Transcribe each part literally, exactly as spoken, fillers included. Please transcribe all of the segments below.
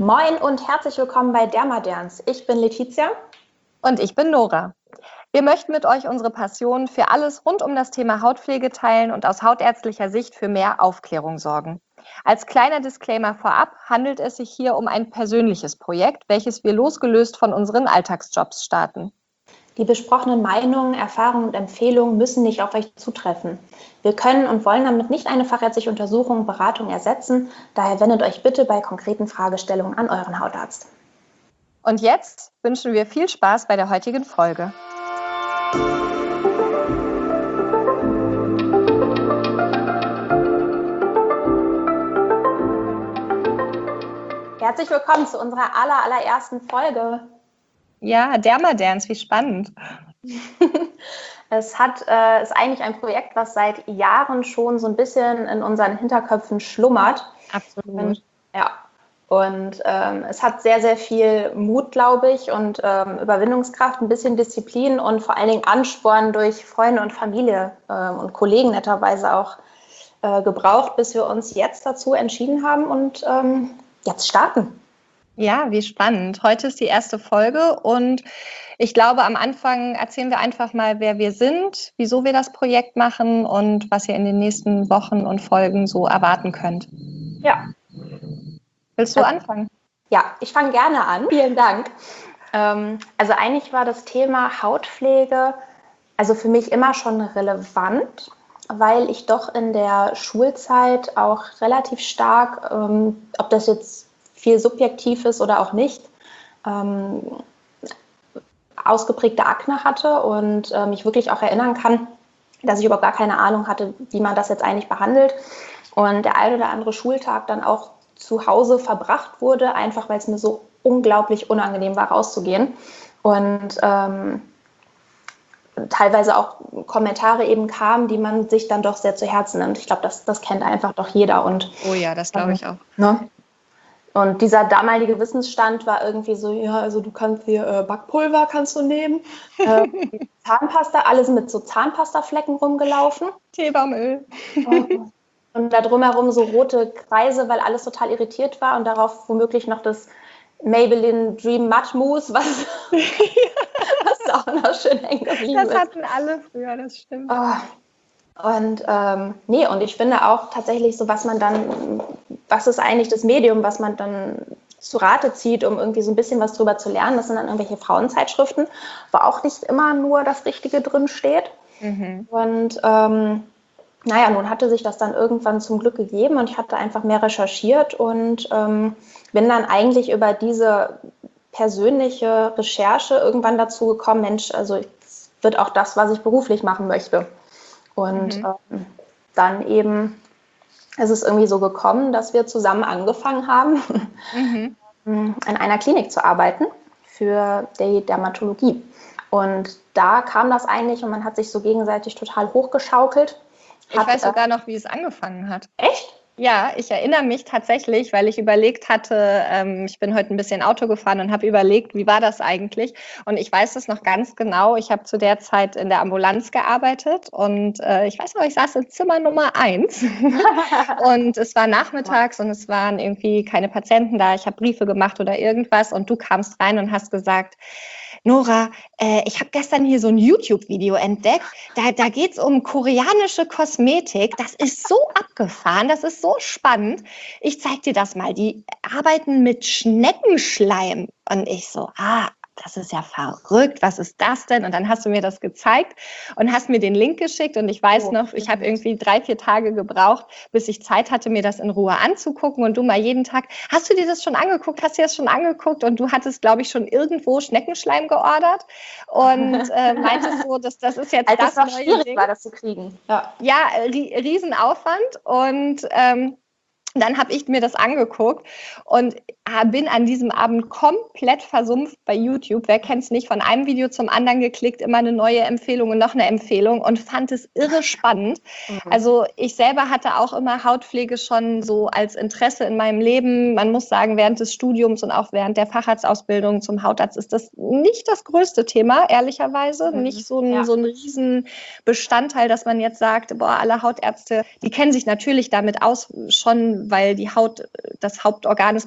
Moin und herzlich willkommen bei Dermaderns. Ich bin Letizia. Und ich bin Nora. Wir möchten mit euch unsere Passion für alles rund um das Thema Hautpflege teilen und aus hautärztlicher Sicht für mehr Aufklärung sorgen. Als kleiner Disclaimer vorab handelt es sich hier um ein persönliches Projekt, welches wir losgelöst von unseren Alltagsjobs starten. Die besprochenen Meinungen, Erfahrungen und Empfehlungen müssen nicht auf euch zutreffen. Wir können und wollen damit nicht eine fachärztliche Untersuchung, Beratung ersetzen. Daher wendet euch bitte bei konkreten Fragestellungen an euren Hautarzt. Und jetzt wünschen wir viel Spaß bei der heutigen Folge. Herzlich willkommen zu unserer aller, allerersten Folge. Ja, Dermaderns, wie spannend. Es hat, äh, ist eigentlich ein Projekt, was seit Jahren schon so ein bisschen in unseren Hinterköpfen schlummert. Absolut. Und, ja, und ähm, es hat sehr, sehr viel Mut, glaube ich, und ähm, Überwindungskraft, ein bisschen Disziplin und vor allen Dingen Ansporn durch Freunde und Familie ähm, und Kollegen netterweise auch äh, gebraucht, bis wir uns jetzt dazu entschieden haben und ähm, jetzt starten. Ja, wie spannend. Heute ist die erste Folge und ich glaube, am Anfang erzählen wir einfach mal, wer wir sind, wieso wir das Projekt machen und was ihr in den nächsten Wochen und Folgen so erwarten könnt. Ja. Willst du also, anfangen? Ja, ich fange gerne an. Vielen Dank. Ähm, also eigentlich war das Thema Hautpflege also für mich immer schon relevant, weil ich doch in der Schulzeit auch relativ stark, ähm, ob das jetzt viel subjektiv ist oder auch nicht, ähm, ausgeprägte Akne hatte und äh, mich wirklich auch erinnern kann, dass ich überhaupt gar keine Ahnung hatte, wie man das jetzt eigentlich behandelt. Und der ein oder andere Schultag dann auch zu Hause verbracht wurde, einfach weil es mir so unglaublich unangenehm war, rauszugehen. Und ähm, teilweise auch Kommentare eben kamen, die man sich dann doch sehr zu Herzen nimmt. Ich glaube, das, das kennt einfach doch jeder. Und, oh ja, das glaube ich auch. Ne? Und dieser damalige Wissensstand war irgendwie so, ja, also du kannst hier äh, Backpulver kannst du nehmen, äh, Zahnpasta, alles mit so Zahnpastaflecken rumgelaufen. Teebaumöl. Und, und da drumherum so rote Kreise, weil alles total irritiert war und darauf womöglich noch das Maybelline Dream Matte Mousse, was, was auch noch schön hängen geblieben ist. Das hatten alle früher, das stimmt. Oh. Und ähm, nee, und ich finde auch tatsächlich so, was man dann, was ist eigentlich das Medium, was man dann zu Rate zieht, um irgendwie so ein bisschen was drüber zu lernen. Das sind dann irgendwelche Frauenzeitschriften, wo auch nicht immer nur das Richtige drin steht. Mhm. Und ähm, naja, nun hatte sich das dann irgendwann zum Glück gegeben und ich hatte einfach mehr recherchiert und ähm, bin dann eigentlich über diese persönliche Recherche irgendwann dazu gekommen, Mensch, also es wird auch das, was ich beruflich machen möchte. Und mhm. ähm, dann eben ist es irgendwie so gekommen, dass wir zusammen angefangen haben, mhm. in einer Klinik zu arbeiten für die Dermatologie. Und da kam das eigentlich und man hat sich so gegenseitig total hochgeschaukelt. Ich hat, weiß sogar äh, noch, wie es angefangen hat. Echt? Ja, ich erinnere mich tatsächlich, weil ich überlegt hatte, ähm, ich bin heute ein bisschen Auto gefahren und habe überlegt, wie war das eigentlich? Und ich weiß es noch ganz genau. Ich habe zu der Zeit in der Ambulanz gearbeitet und äh, ich weiß noch, ich saß in Zimmer Nummer eins und es war nachmittags und es waren irgendwie keine Patienten da. Ich habe Briefe gemacht oder irgendwas und du kamst rein und hast gesagt, Nora, äh, ich habe gestern hier so ein YouTube-Video entdeckt, da, da geht es um koreanische Kosmetik, das ist so abgefahren, das ist so spannend, ich zeig dir das mal, die arbeiten mit Schneckenschleim und ich so, ah, das ist ja verrückt, was ist das denn? Und dann hast du mir das gezeigt und hast mir den Link geschickt und ich weiß oh, noch, ich habe irgendwie drei, vier Tage gebraucht, bis ich Zeit hatte, mir das in Ruhe anzugucken und du mal jeden Tag, hast du dir das schon angeguckt, hast du dir das schon angeguckt und du hattest, glaube ich, schon irgendwo Schneckenschleim geordert und äh, meintest so, dass das ist jetzt Als das es noch neue schwierig Ding. war, das zu kriegen. Ja, ja Riesenaufwand und ähm, dann habe ich mir das angeguckt und bin an diesem Abend komplett versumpft bei YouTube. Wer kennt es nicht? Von einem Video zum anderen geklickt, immer eine neue Empfehlung und noch eine Empfehlung und fand es irre spannend. Mhm. Also ich selber hatte auch immer Hautpflege schon so als Interesse in meinem Leben. Man muss sagen, während des Studiums und auch während der Facharztausbildung zum Hautarzt ist das nicht das größte Thema, ehrlicherweise. Mhm. Nicht so ein, ja. so ein Riesenbestandteil, dass man jetzt sagt, boah, alle Hautärzte, die kennen sich natürlich damit aus schon, weil die Haut das Hauptorgan ist, mit dem wir uns beschäftigen.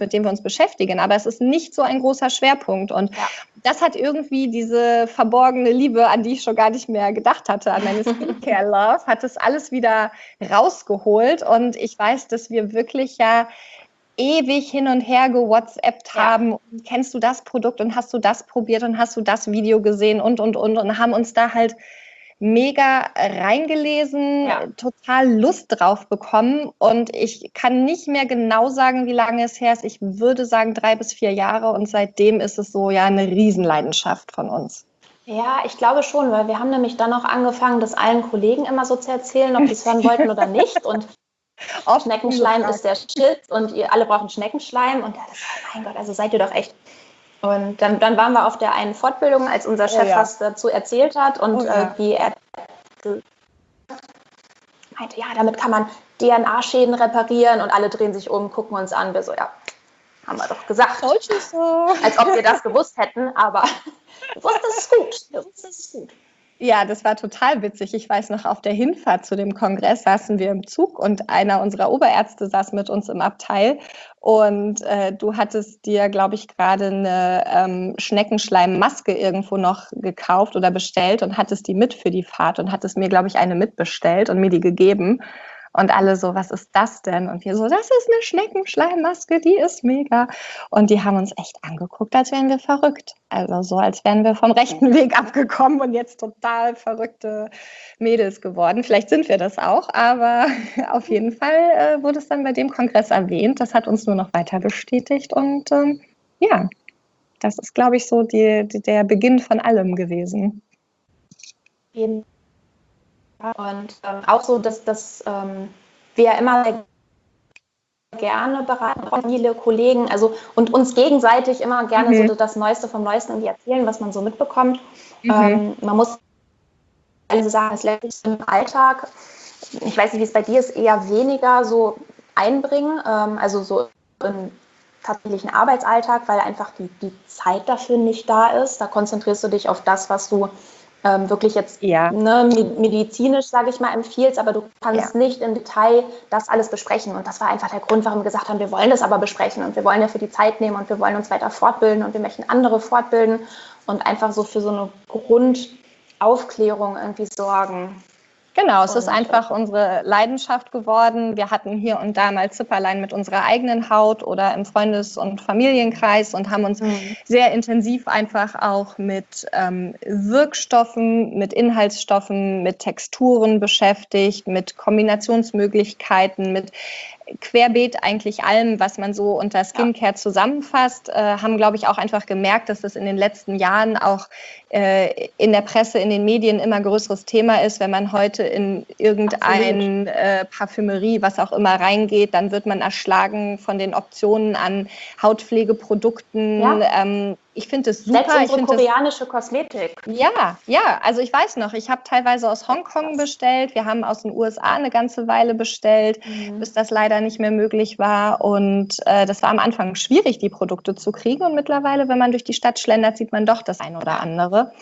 beschäftigen, aber es ist nicht so ein großer Schwerpunkt. Und ja. das hat irgendwie diese verborgene Liebe, an die ich schon gar nicht mehr gedacht hatte, an meine Skincare-Love, hat das alles wieder rausgeholt. Und ich weiß, dass wir wirklich ja ewig hin und her gewhatsappt haben. Ja. Kennst du das Produkt und hast du das probiert und hast du das Video gesehen und, und, und und haben uns da halt mega reingelesen, ja. total Lust drauf bekommen und ich kann nicht mehr genau sagen, wie lange es her ist. Ich würde sagen drei bis vier Jahre und seitdem ist es so ja eine Riesenleidenschaft von uns. Ja, ich glaube schon, weil wir haben nämlich dann auch angefangen, das allen Kollegen immer so zu erzählen, ob die es hören wollten oder nicht und Schneckenschleim ist der Shit und ihr alle brauchen Schneckenschleim und ja, das war, mein Gott, also seid ihr doch echt. Und dann, dann waren wir auf der einen Fortbildung, als unser Chef oh ja. was dazu erzählt hat und oh ja. äh, wie er meinte, ja, damit kann man D N A-Schäden reparieren und alle drehen sich um, gucken uns an, wir so, ja, haben wir doch gesagt. So. Als ob wir das gewusst hätten, aber wir wussten, es ist gut. Wir wussten, es ist gut. Ja, das war total witzig. Ich weiß noch, auf der Hinfahrt zu dem Kongress saßen wir im Zug und einer unserer Oberärzte saß mit uns im Abteil und äh, du hattest dir, glaube ich, gerade eine ähm, Schneckenschleimmaske irgendwo noch gekauft oder bestellt und hattest die mit für die Fahrt und hattest mir, glaube ich, eine mitbestellt und mir die gegeben. Und alle so, was ist das denn? Und wir so, das ist eine Schneckenschleimmaske, die ist mega. Und die haben uns echt angeguckt, als wären wir verrückt. Also so, als wären wir vom rechten Weg abgekommen und jetzt total verrückte Mädels geworden. Vielleicht sind wir das auch, aber auf jeden Fall äh, wurde es dann bei dem Kongress erwähnt. Das hat uns nur noch weiter bestätigt. Und ähm, ja, das ist, glaube ich, so die, die, der Beginn von allem gewesen. Jeden Und ähm, auch so, dass, dass ähm, wir ja immer gerne beraten, viele Kollegen, also und uns gegenseitig immer gerne mhm. so das Neueste vom Neuesten irgendwie erzählen, was man so mitbekommt. Mhm. Ähm, man muss also sagen, es lässt sich im Alltag, ich weiß nicht, wie es bei dir ist, eher weniger so einbringen, ähm, also so im tatsächlichen Arbeitsalltag, weil einfach die, die Zeit dafür nicht da ist. Da konzentrierst du dich auf das, was du Ähm, wirklich jetzt ja. ne, medizinisch, sage ich mal, empfiehlst, aber du kannst ja. nicht im Detail das alles besprechen. Und das war einfach der Grund, warum wir gesagt haben, wir wollen das aber besprechen und wir wollen dafür die Zeit nehmen und wir wollen uns weiter fortbilden und wir möchten andere fortbilden und einfach so für so eine Grundaufklärung irgendwie sorgen. Genau, es ist einfach unsere Leidenschaft geworden. Wir hatten hier und da mal Zipperlein mit unserer eigenen Haut oder im Freundes- und Familienkreis und haben uns mhm. sehr intensiv einfach auch mit ähm, Wirkstoffen, mit Inhaltsstoffen, mit Texturen beschäftigt, mit Kombinationsmöglichkeiten, mit querbeet eigentlich allem, was man so unter Skincare zusammenfasst, äh, haben, glaube ich, auch einfach gemerkt, dass das in den letzten Jahren auch äh, in der Presse, in den Medien immer größeres Thema ist. Wenn man heute in irgendein äh, Parfümerie, was auch immer reingeht, dann wird man erschlagen von den Optionen an Hautpflegeprodukten. Ja. Ähm, ich finde es super. Selbst unsere ich koreanische das, Kosmetik. Ja, ja, also ich weiß noch, ich habe teilweise aus Hongkong bestellt, wir haben aus den U S A eine ganze Weile bestellt, mhm. bis das leider nicht mehr möglich war und äh, das war am Anfang schwierig, die Produkte zu kriegen und mittlerweile, wenn man durch die Stadt schlendert, sieht man doch das ein oder andere.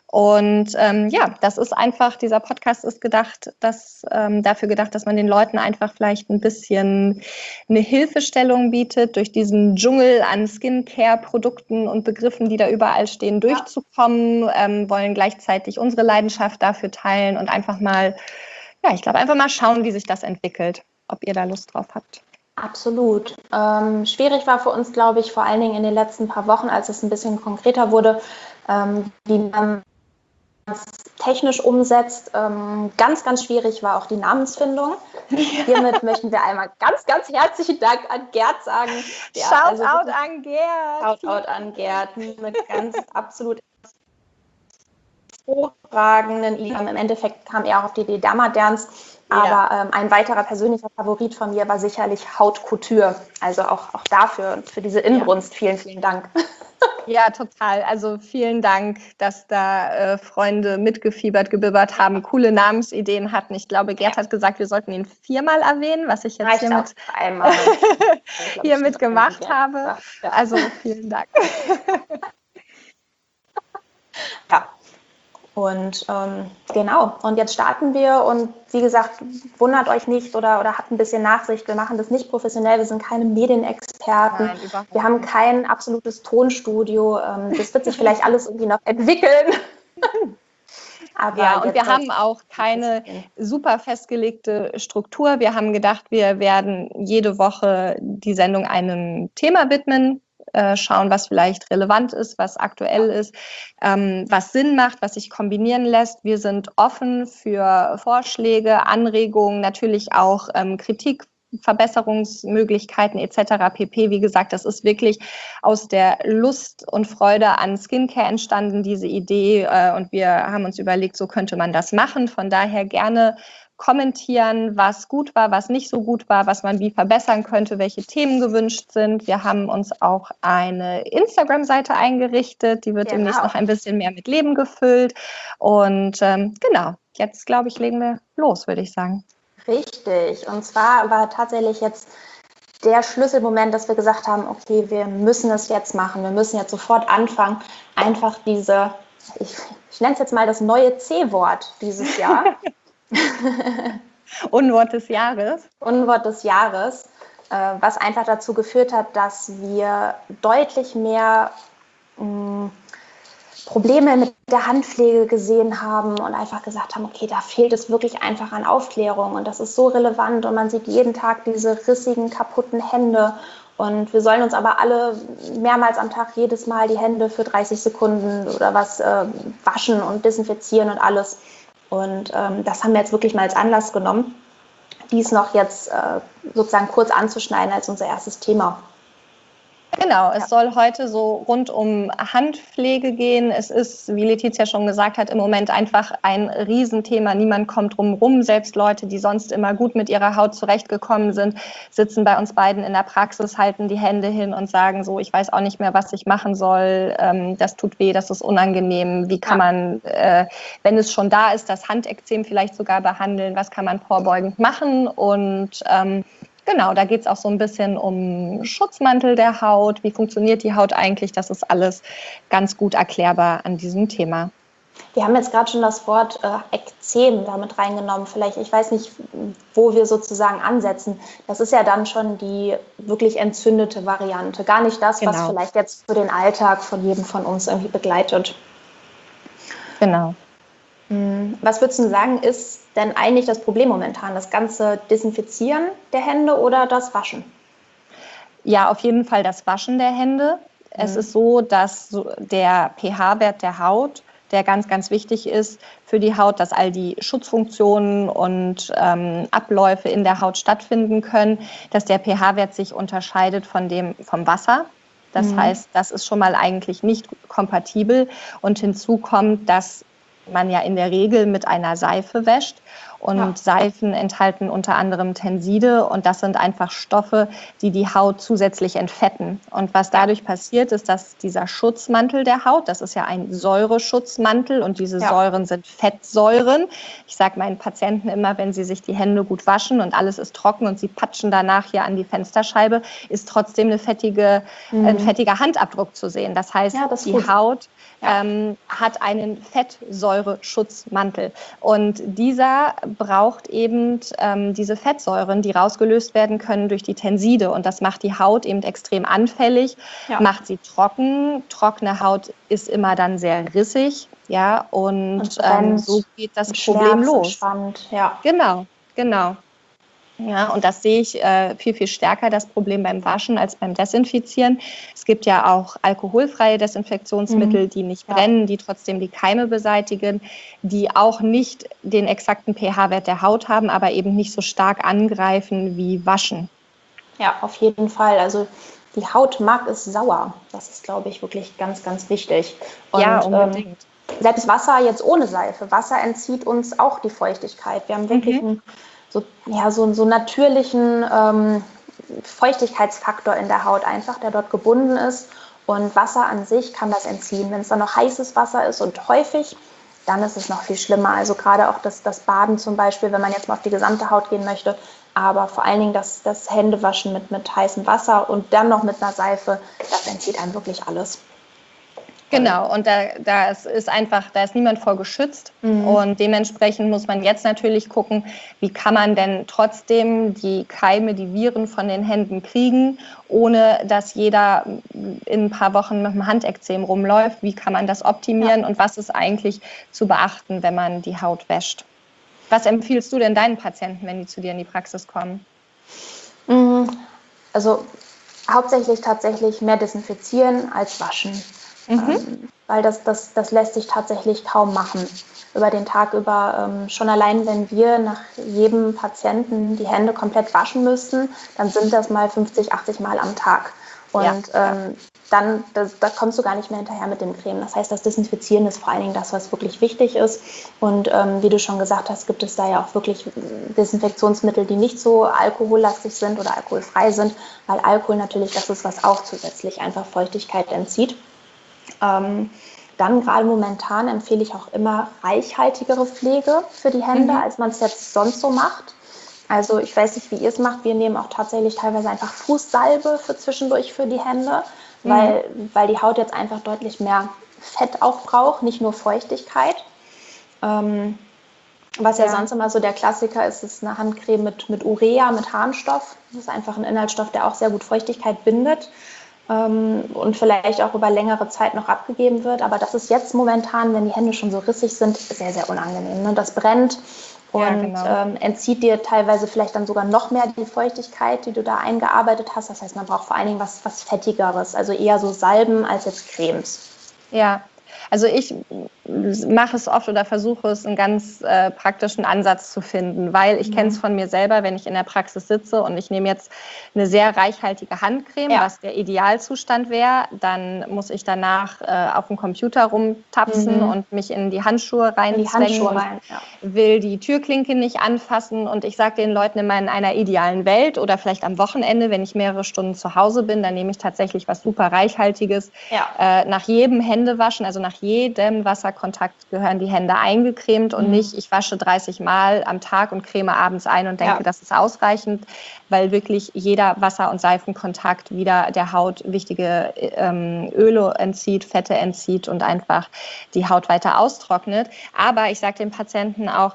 Und ähm, ja, das ist einfach, dieser Podcast ist gedacht, dass, ähm, dafür gedacht, dass man den Leuten einfach vielleicht ein bisschen eine Hilfestellung bietet, durch diesen Dschungel an Skincare-Produkten und Begriffen, die da überall stehen, durchzukommen, ja. ähm, wollen gleichzeitig unsere Leidenschaft dafür teilen und einfach mal, ja, ich glaube, einfach mal schauen, wie sich das entwickelt, ob ihr da Lust drauf habt. Absolut. Ähm, schwierig war für uns, glaube ich, vor allen Dingen in den letzten paar Wochen, als es ein bisschen konkreter wurde, ähm, wie man technisch umsetzt. Ähm, ganz, ganz schwierig war auch die Namensfindung. Ja. Hiermit möchten wir einmal ganz, ganz herzlichen Dank an Gerd sagen. Der Shoutout also an Gerd. Shoutout an Gerd mit ganz absolut hervorragenden Liedern. Im Endeffekt kam er auch auf die Idee Dermaderns. Aber ja. ähm, ein weiterer persönlicher Favorit von mir war sicherlich Haute Couture. Also auch, auch dafür, für diese Inbrunst. Ja. Vielen, vielen Dank. Ja, total. Also vielen Dank, dass da äh, Freunde mitgefiebert, gebibbert haben, coole Namensideen hatten. Ich glaube, Gerd hat gesagt, wir sollten ihn viermal erwähnen, was ich jetzt hier, mit, einmal. hier mitgemacht habe. Ja. Also vielen Dank. Ja. Und ähm, genau, und jetzt starten wir und wie gesagt, wundert euch nicht oder, oder habt ein bisschen Nachsicht. Wir machen das nicht professionell, wir sind keine Medienexperten. Nein, überhaupt wir haben nicht. kein absolutes Tonstudio. Ähm, das wird sich vielleicht alles irgendwie noch entwickeln. Aber ja, und wir haben auch keine super festgelegte Struktur. Wir haben gedacht, wir werden jede Woche die Sendung einem Thema widmen. Äh, schauen, was vielleicht relevant ist, was aktuell ist, ähm, was Sinn macht, was sich kombinieren lässt. Wir sind offen für Vorschläge, Anregungen, natürlich auch ähm, Kritik, Verbesserungsmöglichkeiten et cetera pp. Wie gesagt, das ist wirklich aus der Lust und Freude an Skincare entstanden, diese Idee. Äh, und wir haben uns überlegt, so könnte man das machen. Von daher gerne kommentieren, was gut war, was nicht so gut war, was man wie verbessern könnte, welche Themen gewünscht sind. Wir haben uns auch eine Instagram-Seite eingerichtet, die wird genau. demnächst noch ein bisschen mehr mit Leben gefüllt. Und ähm, genau, jetzt glaube ich, legen wir los, würde ich sagen. Richtig, und zwar war tatsächlich jetzt der Schlüsselmoment, dass wir gesagt haben, okay, wir müssen es jetzt machen, wir müssen jetzt sofort anfangen, einfach diese, ich, ich nenne es jetzt mal das neue C-Wort dieses Jahr, Unwort des Jahres. Unwort des Jahres, äh, was einfach dazu geführt hat, dass wir deutlich mehr mh, Probleme mit der Handpflege gesehen haben und einfach gesagt haben, okay, da fehlt es wirklich einfach an Aufklärung und das ist so relevant und man sieht jeden Tag diese rissigen, kaputten Hände und wir sollen uns aber alle mehrmals am Tag jedes Mal die Hände für dreißig Sekunden oder was äh, waschen und desinfizieren und alles. Und ähm, das haben wir jetzt wirklich mal als Anlass genommen, dies noch jetzt äh, sozusagen kurz anzuschneiden als unser erstes Thema. Genau, es ja. soll heute so rund um Handpflege gehen. Es ist, wie Letizia schon gesagt hat, im Moment einfach ein Riesenthema. Niemand kommt drum rum. Selbst Leute, die sonst immer gut mit ihrer Haut zurechtgekommen sind, sitzen bei uns beiden in der Praxis, halten die Hände hin und sagen so, ich weiß auch nicht mehr, was ich machen soll. Ähm, das tut weh, das ist unangenehm. Wie kann ja. man, äh, wenn es schon da ist, das Handekzem vielleicht sogar behandeln? Was kann man vorbeugend machen? Und ähm, Genau, da geht es auch so ein bisschen um Schutzmantel der Haut. Wie funktioniert die Haut eigentlich? Das ist alles ganz gut erklärbar an diesem Thema. Wir haben jetzt gerade schon das Wort äh, Ekzem damit reingenommen. Vielleicht, ich weiß nicht, wo wir sozusagen ansetzen. Das ist ja dann schon die wirklich entzündete Variante. Gar nicht das, genau. was vielleicht jetzt für den Alltag von jedem von uns irgendwie begleitet. Genau. Was würdest du sagen, ist denn eigentlich das Problem momentan? Das ganze Desinfizieren der Hände oder das Waschen? Ja, auf jeden Fall das Waschen der Hände. Mhm. Es ist so, dass der pH-Wert der Haut, der ganz, ganz wichtig ist für die Haut, dass all die Schutzfunktionen und ähm, Abläufe in der Haut stattfinden können, dass der pH-Wert sich unterscheidet von dem vom Wasser. Das mhm. heißt, das ist schon mal eigentlich nicht kompatibel. Und hinzu kommt, dass man ja in der Regel mit einer Seife wäscht und ja. Seifen enthalten unter anderem Tenside und das sind einfach Stoffe, die die Haut zusätzlich entfetten. Und was dadurch passiert, ist, dass dieser Schutzmantel der Haut, das ist ja ein Säureschutzmantel und diese ja. Säuren sind Fettsäuren. Ich sage meinen Patienten immer, wenn sie sich die Hände gut waschen und alles ist trocken und sie patschen danach hier an die Fensterscheibe, ist trotzdem eine fettige, mhm. ein fettiger Handabdruck zu sehen. Das heißt, ja, das die gut. Haut Ja. Ähm, hat einen Fettsäureschutzmantel. Und dieser braucht eben ähm, diese Fettsäuren, die rausgelöst werden können durch die Tenside. Und das macht die Haut eben extrem anfällig, ja. macht sie trocken. Trockene Haut ist immer dann sehr rissig. Ja, und, und ähm, so geht das Problem los. Ja. Genau, genau. Ja, und das sehe ich äh, viel, viel stärker, das Problem beim Waschen als beim Desinfizieren. Es gibt ja auch alkoholfreie Desinfektionsmittel, mhm. die nicht brennen, ja. die trotzdem die Keime beseitigen, die auch nicht den exakten pH-Wert der Haut haben, aber eben nicht so stark angreifen wie Waschen. Ja, auf jeden Fall. Also die Haut mag es sauer. Das ist, glaube ich, wirklich ganz, ganz wichtig. Und, ja, unbedingt. Ähm, selbst Wasser jetzt ohne Seife. Wasser entzieht uns auch die Feuchtigkeit. Wir haben wirklich mhm. ein So, ja, so, so natürlichen ähm, Feuchtigkeitsfaktor in der Haut einfach, der dort gebunden ist. Und Wasser an sich kann das entziehen. Wenn es dann noch heißes Wasser ist und häufig, dann ist es noch viel schlimmer. Also gerade auch das, das Baden zum Beispiel, wenn man jetzt mal auf die gesamte Haut gehen möchte. Aber vor allen Dingen das, das Händewaschen mit, mit heißem Wasser und dann noch mit einer Seife, das entzieht einem wirklich alles. Genau, und da, da ist einfach, da ist niemand vor geschützt. Mhm. Und dementsprechend muss man jetzt natürlich gucken, wie kann man denn trotzdem die Keime, die Viren von den Händen kriegen, ohne dass jeder in ein paar Wochen mit einem Handekzem rumläuft. Wie kann man das optimieren, ja. Und was ist eigentlich zu beachten, wenn man die Haut wäscht? Was empfiehlst du denn deinen Patienten, wenn die zu dir in die Praxis kommen? Also hauptsächlich tatsächlich mehr desinfizieren als waschen. Mhm. Ähm, weil das, das, das lässt sich tatsächlich kaum machen. Über den Tag über, ähm, schon allein wenn wir nach jedem Patienten die Hände komplett waschen müssten, dann sind das mal fünfzig, achtzig Mal am Tag. Und ja, ähm, dann das, da kommst du gar nicht mehr hinterher mit dem Creme. Das heißt, das Desinfizieren ist vor allen Dingen das, was wirklich wichtig ist. Und ähm, wie du schon gesagt hast, gibt es da ja auch wirklich Desinfektionsmittel, die nicht so alkohollastig sind oder alkoholfrei sind, weil Alkohol natürlich das ist, was auch zusätzlich einfach Feuchtigkeit entzieht. Ähm, dann gerade momentan empfehle ich auch immer reichhaltigere Pflege für die Hände, mhm. als man es jetzt sonst so macht. Also ich weiß nicht, wie ihr es macht. Wir nehmen auch tatsächlich teilweise einfach Fußsalbe für zwischendurch für die Hände, mhm. weil, weil die Haut jetzt einfach deutlich mehr Fett auch braucht, nicht nur Feuchtigkeit. Ähm, was ja. ja sonst immer so der Klassiker ist, ist eine Handcreme mit, mit Urea, mit Harnstoff. Das ist einfach ein Inhaltsstoff, der auch sehr gut Feuchtigkeit bindet. Und vielleicht auch über längere Zeit noch abgegeben wird. Aber das ist jetzt momentan, wenn die Hände schon so rissig sind, sehr, sehr unangenehm. Ne? Das brennt und ja, genau. ähm, entzieht dir teilweise vielleicht dann sogar noch mehr die Feuchtigkeit, die du da eingearbeitet hast. Das heißt, man braucht vor allen Dingen was, was Fettigeres, also eher so Salben als jetzt Cremes. Ja, also ich mache es oft oder versuche es, einen ganz äh, praktischen Ansatz zu finden, weil ich mhm. kenne es von mir selber, wenn ich in der Praxis sitze und ich nehme jetzt eine sehr reichhaltige Handcreme, ja. was der Idealzustand wäre, dann muss ich danach äh, auf dem Computer rumtapsen mhm. und mich in die Handschuhe reinzwängen und rein, ja. will die Türklinke nicht anfassen und ich sage den Leuten immer, in einer idealen Welt oder vielleicht am Wochenende, wenn ich mehrere Stunden zu Hause bin, dann nehme ich tatsächlich was super Reichhaltiges, ja. äh, nach jedem Händewaschen, also nach jedem Wasserkontakt gehören die Hände eingecremt und mhm. nicht, ich wasche dreißig Mal am Tag und creme abends ein und denke, ja. das ist ausreichend, weil wirklich jeder Wasser- und Seifenkontakt wieder der Haut wichtige ähm, Öle entzieht, Fette entzieht und einfach die Haut weiter austrocknet. Aber ich sage den Patienten auch,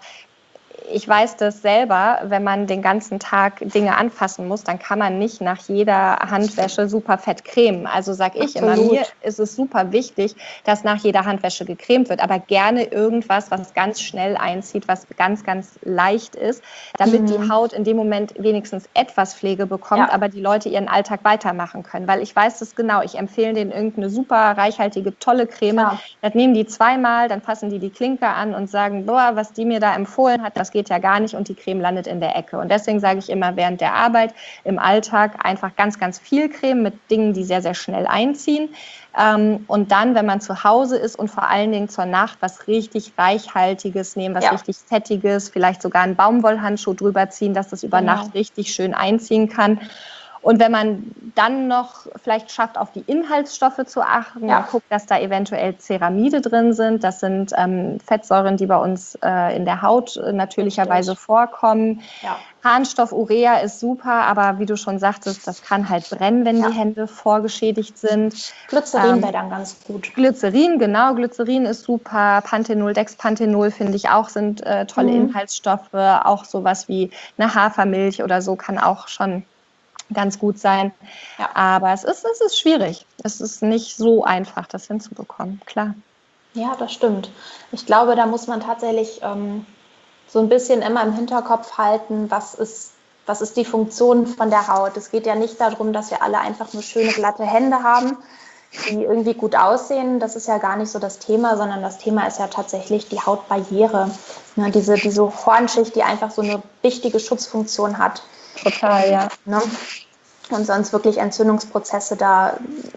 ich weiß das selber, wenn man den ganzen Tag Dinge anfassen muss, dann kann man nicht nach jeder Handwäsche super fett cremen. Also sage ich Absolut. immer, mir ist es super wichtig, dass nach jeder Handwäsche gecremt wird, aber gerne irgendwas, was ganz schnell einzieht, was ganz, ganz leicht ist, damit mhm. die Haut in dem Moment wenigstens etwas Pflege bekommt, ja. aber die Leute ihren Alltag weitermachen können. Weil ich weiß das genau, ich empfehle denen irgendeine super reichhaltige, tolle Creme. Ja. Das nehmen die zweimal, dann fassen die die Klinke an und sagen, boah, was die mir da empfohlen hat, das geht ja gar nicht und die Creme landet in der Ecke. Und deswegen sage ich immer, während der Arbeit im Alltag einfach ganz, ganz viel Creme mit Dingen, die sehr, sehr schnell einziehen. Ähm, und dann, wenn man zu Hause ist und vor allen Dingen zur Nacht was richtig Reichhaltiges nehmen, was ja. richtig Fettiges, vielleicht sogar einen Baumwollhandschuh drüber ziehen, dass das über genau. Nacht richtig schön einziehen kann. Und wenn man dann noch vielleicht schafft, auf die Inhaltsstoffe zu achten, ja. guckt, dass da eventuell Ceramide drin sind. Das sind ähm, Fettsäuren, die bei uns äh, in der Haut äh, natürlicherweise Richtig. vorkommen. Ja. Harnstoff, Urea ist super, aber wie du schon sagtest, das kann halt brennen, wenn ja. die Hände vorgeschädigt sind. Glycerin ähm, wäre dann ganz gut. Glycerin, genau, Glycerin ist super. Panthenol, Dexpanthenol finde ich auch, sind äh, tolle mhm. Inhaltsstoffe. Auch sowas wie eine Hafermilch oder so kann auch schon ganz gut sein. Ja. Aber es ist, es ist schwierig. Es ist nicht so einfach, das hinzubekommen, klar. Ja, das stimmt. Ich glaube, da muss man tatsächlich ähm, so ein bisschen immer im Hinterkopf halten, was ist, was ist die Funktion von der Haut. Es geht ja nicht darum, dass wir alle einfach nur schöne, glatte Hände haben, die irgendwie gut aussehen. Das ist ja gar nicht so das Thema, sondern das Thema ist ja tatsächlich die Hautbarriere. Ne, diese, diese Hornschicht, die einfach so eine wichtige Schutzfunktion hat. Total, ja. Ne? Und sonst wirklich Entzündungsprozesse da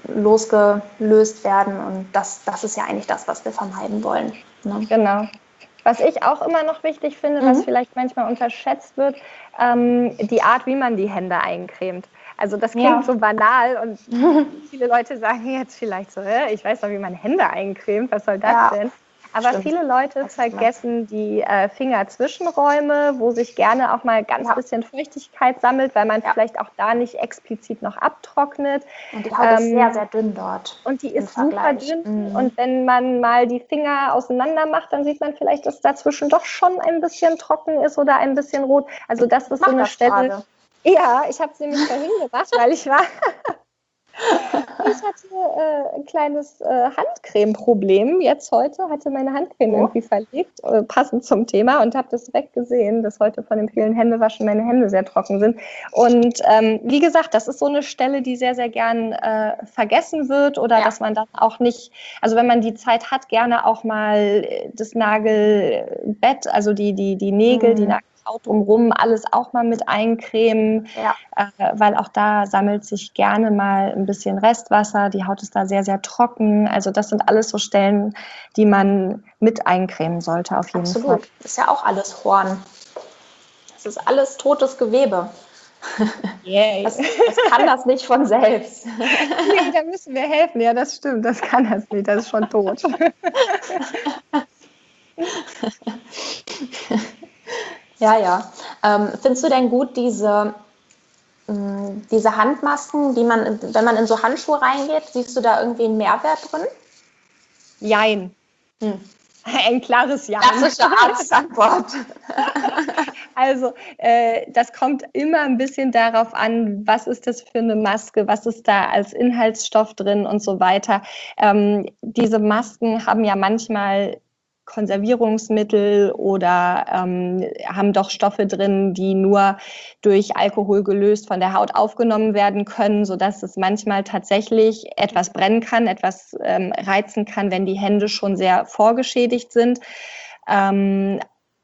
losgelöst werden. Und das, das ist ja eigentlich das, was wir vermeiden wollen. Ne? Genau. Was ich auch immer noch wichtig finde, mhm. was vielleicht manchmal unterschätzt wird, ähm, die Art, wie man die Hände eincremt. Also das klingt ja. so banal und viele Leute sagen jetzt vielleicht so, ich weiß doch, wie man Hände eincremt, was soll das ja. denn? Aber Stimmt. viele Leute Das vergessen die äh, Fingerzwischenräume, wo sich gerne auch mal ganz Ja. bisschen Feuchtigkeit sammelt, weil man Ja. vielleicht auch da nicht explizit noch abtrocknet. Und die Haut ist Ähm, sehr, sehr dünn dort. Und die im ist super Vergleich. dünn. Mhm. Und wenn man mal die Finger auseinander macht, dann sieht man vielleicht, dass dazwischen doch schon ein bisschen trocken ist oder ein bisschen rot. Also das ist Mach so eine das Stelle. gerade. Ja, ich habe es nämlich vorhin gemacht, weil ich war. Ich hatte äh, ein kleines äh, Handcreme-Problem. Jetzt heute hatte meine Handcreme Oh. irgendwie verlegt, äh, passend zum Thema, und habe das direkt gesehen, dass heute von dem vielen Händewaschen meine Hände sehr trocken sind. Und ähm, wie gesagt, das ist so eine Stelle, die sehr, sehr gern äh, vergessen wird oder Ja. dass man dann auch nicht, also wenn man die Zeit hat, gerne auch mal das Nagelbett, also die, die, die Nägel, Mhm. die Nagelhaut drumherum, alles auch mal mit eincremen, Ja. äh, weil auch da sammelt sich gerne mal ein bisschen Restwasser. Die Haut ist da sehr, sehr trocken. Also das sind alles so Stellen, die man mit eincremen sollte auf jeden Absolut. Fall. Das ist ja auch alles Horn. Das ist alles totes Gewebe. Yay. Das, das kann das nicht von selbst. Nee, da müssen wir helfen. Ja, das stimmt. Das kann das nicht. Das ist schon tot. Ja, ja. Ähm, findest du denn gut diese, mh, diese Handmasken, die man, wenn man in so Handschuhe reingeht, siehst du da irgendwie einen Mehrwert drin? Jein. Hm. Ein klares Jein. Klassische Arztantwort. Also äh, das kommt immer ein bisschen darauf an, was ist das für eine Maske, was ist da als Inhaltsstoff drin und so weiter. Ähm, diese Masken haben ja manchmal Konservierungsmittel oder ähm, haben doch Stoffe drin, die nur durch Alkohol gelöst von der Haut aufgenommen werden können, sodass es manchmal tatsächlich etwas brennen kann, etwas ähm, reizen kann, wenn die Hände schon sehr vorgeschädigt sind. Ähm,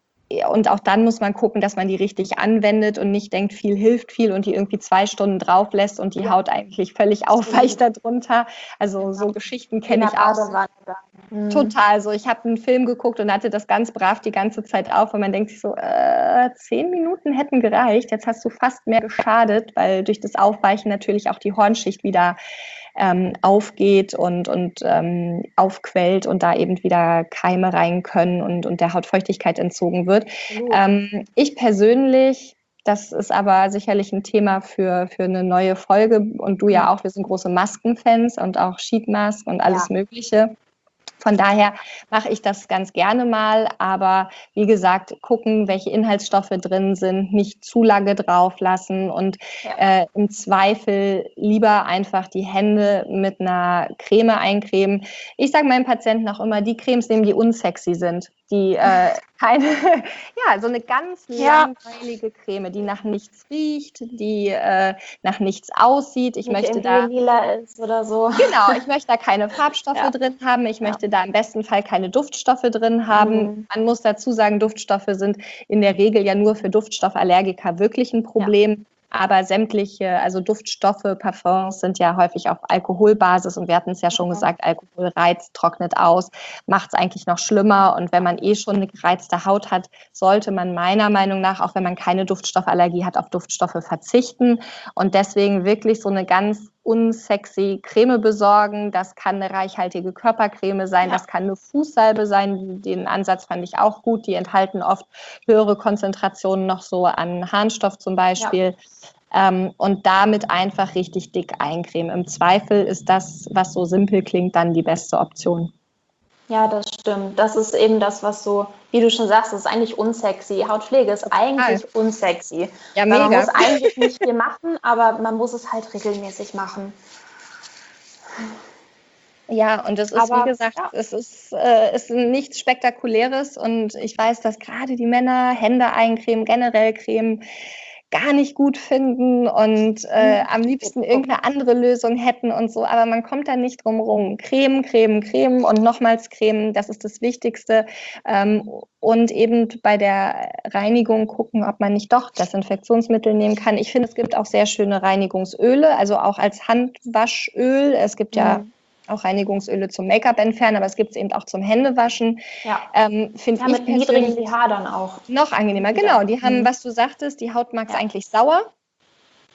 Und auch dann muss man gucken, dass man die richtig anwendet und nicht denkt, viel hilft viel und die irgendwie zwei Stunden drauf lässt und die Ja. Haut eigentlich völlig aufweicht darunter. Also Genau. so Geschichten kenne ich auch. Mhm. Total. So, ich habe einen Film geguckt und hatte das ganz brav die ganze Zeit auf und man denkt sich so, äh, zehn Minuten hätten gereicht. Jetzt hast du fast mehr geschadet, weil durch das Aufweichen natürlich auch die Hornschicht wieder ähm, aufgeht und, und ähm, aufquellt und da eben wieder Keime rein können und, und der Haut Feuchtigkeit entzogen wird. Ähm, ich persönlich, das ist aber sicherlich ein Thema für, für eine neue Folge und du ja auch, wir sind große Maskenfans und auch Sheetmask und alles Ja. Mögliche. Von daher mache ich das ganz gerne mal, aber wie gesagt, gucken, welche Inhaltsstoffe drin sind, nicht zu lange drauf lassen und Ja. äh, im Zweifel lieber einfach die Hände mit einer Creme eincremen. Ich sage meinen Patienten auch immer, die Cremes nehmen, die unsexy sind, die äh, keine, ja, so eine ganz Ja. langweilige Creme, die nach nichts riecht, die äh, nach nichts aussieht. Ich Nicht möchte irgendwie da lila ist oder so. Genau, ich möchte da keine Farbstoffe Ja. drin haben. Ich Ja. möchte da im besten Fall keine Duftstoffe drin haben. Mhm. Man muss dazu sagen, Duftstoffe sind in der Regel ja nur für Duftstoffallergiker wirklich ein Problem. Aber sämtliche, also Duftstoffe, Parfums sind ja häufig auf Alkoholbasis und wir hatten es ja schon Ja. gesagt, Alkohol reizt, trocknet aus, macht es eigentlich noch schlimmer. Und wenn man eh schon eine gereizte Haut hat, sollte man meiner Meinung nach, auch wenn man keine Duftstoffallergie hat, auf Duftstoffe verzichten und deswegen wirklich so eine ganz unsexy Creme besorgen. Das kann eine reichhaltige Körpercreme sein, Ja. das kann eine Fußsalbe sein. Den Ansatz fand ich auch gut. Die enthalten oft höhere Konzentrationen noch so an Harnstoff zum Beispiel. Ja. Ähm, und damit einfach richtig dick eincremen. Im Zweifel ist das, was so simpel klingt, dann die beste Option. Ja, das stimmt. Das ist eben das, was so, wie du schon sagst, das ist eigentlich unsexy. Hautpflege ist Total. eigentlich unsexy. Ja, Weil mega. man muss eigentlich nicht viel machen, aber man muss es halt regelmäßig machen. Ja, und es ist, Aber, wie gesagt, ja. es ist, äh, ist nichts Spektakuläres und ich weiß, dass gerade die Männer Hände eincremen, generell Creme gar nicht gut finden und äh, am liebsten irgendeine andere Lösung hätten und so, aber man kommt da nicht drum rum. Creme, Creme, Creme und nochmals Creme, das ist das Wichtigste. Ähm, und eben bei der Reinigung gucken, ob man nicht doch Desinfektionsmittel nehmen kann. Ich finde, es gibt auch sehr schöne Reinigungsöle, also auch als Handwaschöl. Es gibt ja Mhm. auch Reinigungsöle zum Make-up entfernen, aber es gibt es eben auch zum Händewaschen. Ja, ähm, finde ja ich mit niedrigem persönlich pH dann auch. noch angenehmer. Wieder. Genau, die haben, Mhm. was du sagtest, die Haut mag es Ja. eigentlich sauer.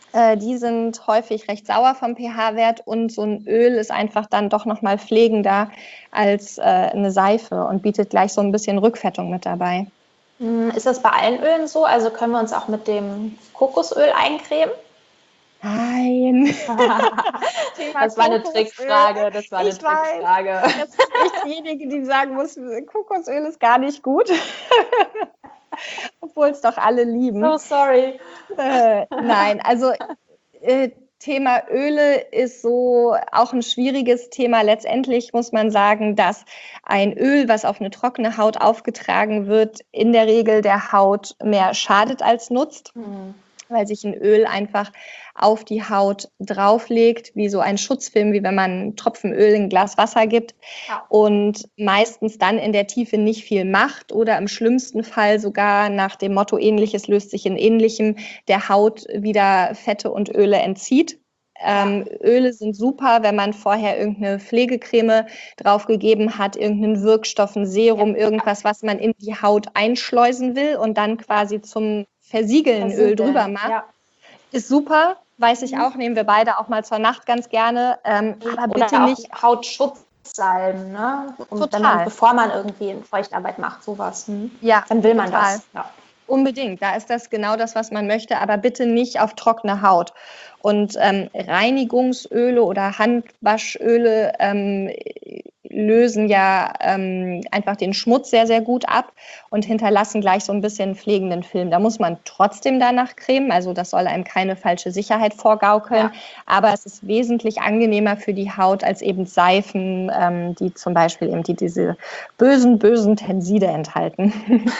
Äh, die sind häufig recht sauer vom pH-Wert und so ein Öl ist einfach dann doch nochmal pflegender als äh, eine Seife und bietet gleich so ein bisschen Rückfettung mit dabei. Ist das bei allen Ölen so? Also können wir uns auch mit dem Kokosöl eincremen? Nein. Das war eine Trickfrage. Das war eine ich Trickfrage. Weiß, das bin ich diejenige, die sagen muss, Kokosöl ist gar nicht gut. Obwohl es doch alle lieben. So sorry. Äh, nein, also äh, Thema Öle ist so auch ein schwieriges Thema. Letztendlich muss man sagen, dass ein Öl, was auf eine trockene Haut aufgetragen wird, in der Regel der Haut mehr schadet als nutzt. Mhm. Weil sich ein Öl einfach auf die Haut drauflegt, wie so ein Schutzfilm, wie wenn man einen Tropfen Öl in ein Glas Wasser gibt ja. und meistens dann in der Tiefe nicht viel macht oder im schlimmsten Fall sogar nach dem Motto Ähnliches löst sich in Ähnlichem der Haut wieder Fette und Öle entzieht. Ähm, Öle sind super, wenn man vorher irgendeine Pflegecreme draufgegeben hat, irgendeinen Wirkstoff, ein Serum, irgendwas, was man in die Haut einschleusen will und dann quasi zum Versiegeln Öl drüber macht. Ja. Ist super, weiß ich auch, nehmen wir beide auch mal zur Nacht ganz gerne. Ähm, aber Oder bitte auch nicht Hautschutzsalben, ne? Und wenn man, bevor man irgendwie eine Feuchtarbeit macht, sowas, hm? Ja, dann will man total. das. Ja. Unbedingt, da ist das genau das, was man möchte, aber bitte nicht auf trockene Haut. Und ähm, Reinigungsöle oder Handwaschöle ähm, lösen ja ähm, einfach den Schmutz sehr, sehr gut ab und hinterlassen gleich so ein bisschen pflegenden Film. Da muss man trotzdem danach cremen, also das soll einem keine falsche Sicherheit vorgaukeln, ja. aber es ist wesentlich angenehmer für die Haut als eben Seifen, ähm, die zum Beispiel eben die, diese bösen, bösen Tenside enthalten.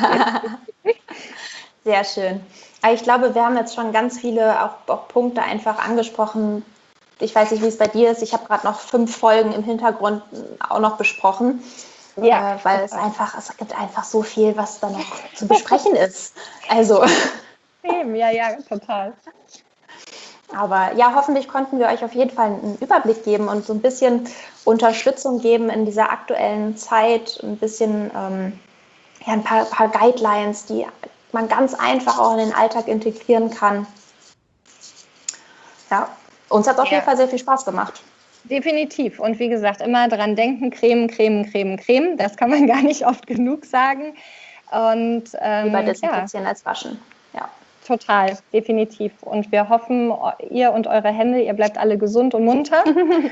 Sehr schön. Aber ich glaube, wir haben jetzt schon ganz viele auch, auch Punkte einfach angesprochen. Ich weiß nicht, wie es bei dir ist. Ich habe gerade noch fünf Folgen im Hintergrund auch noch besprochen, ja, äh, weil es einfach, es gibt einfach so viel, was da noch zu besprechen ist. Also. Ja, ja, total. Aber ja, hoffentlich konnten wir euch auf jeden Fall einen Überblick geben und so ein bisschen Unterstützung geben in dieser aktuellen Zeit, ein bisschen ähm, ja, ein paar, paar Guidelines, die man ganz einfach auch in den Alltag integrieren kann. Ja, uns hat es auf ja. jeden Fall sehr viel Spaß gemacht. Definitiv. Und wie gesagt, immer dran denken, cremen, cremen, cremen, cremen. Das kann man gar nicht oft genug sagen. Und ähm, lieber desinfizieren ja. als waschen. Ja. Total, definitiv. Und wir hoffen, ihr und eure Hände, ihr bleibt alle gesund und munter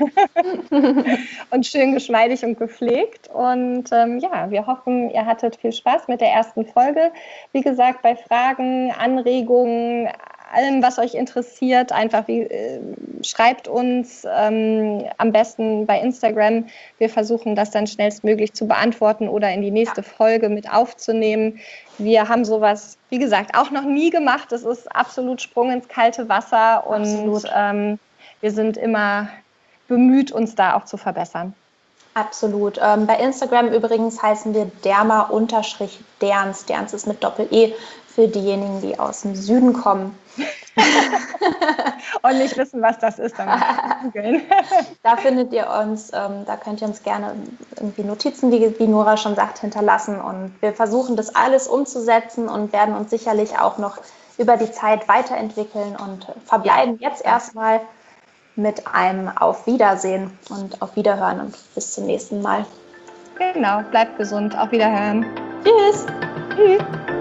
und schön geschmeidig und gepflegt. Und ähm, ja, wir hoffen, ihr hattet viel Spaß mit der ersten Folge. Wie gesagt, bei Fragen, Anregungen, allem, was euch interessiert, einfach wie, äh, schreibt uns ähm, am besten bei Instagram. Wir versuchen das dann schnellstmöglich zu beantworten oder in die nächste ja. Folge mit aufzunehmen. Wir haben sowas, wie gesagt, auch noch nie gemacht. Es ist absolut Sprung ins kalte Wasser und ähm, wir sind immer bemüht, uns da auch zu verbessern. Absolut. Ähm, bei Instagram übrigens heißen wir derma-derns. Derns ist mit Doppel-E für diejenigen, die aus dem Süden kommen. Und nicht wissen, was das ist, dann googeln. Da findet ihr uns, ähm, da könnt ihr uns gerne irgendwie Notizen, wie, wie Nora schon sagt, hinterlassen. Und wir versuchen das alles umzusetzen und werden uns sicherlich auch noch über die Zeit weiterentwickeln und verbleiben ja. jetzt erstmal mit einem Auf Wiedersehen und auf Wiederhören und bis zum nächsten Mal. Genau, bleibt gesund, auf Wiederhören. Tschüss. Tschüss.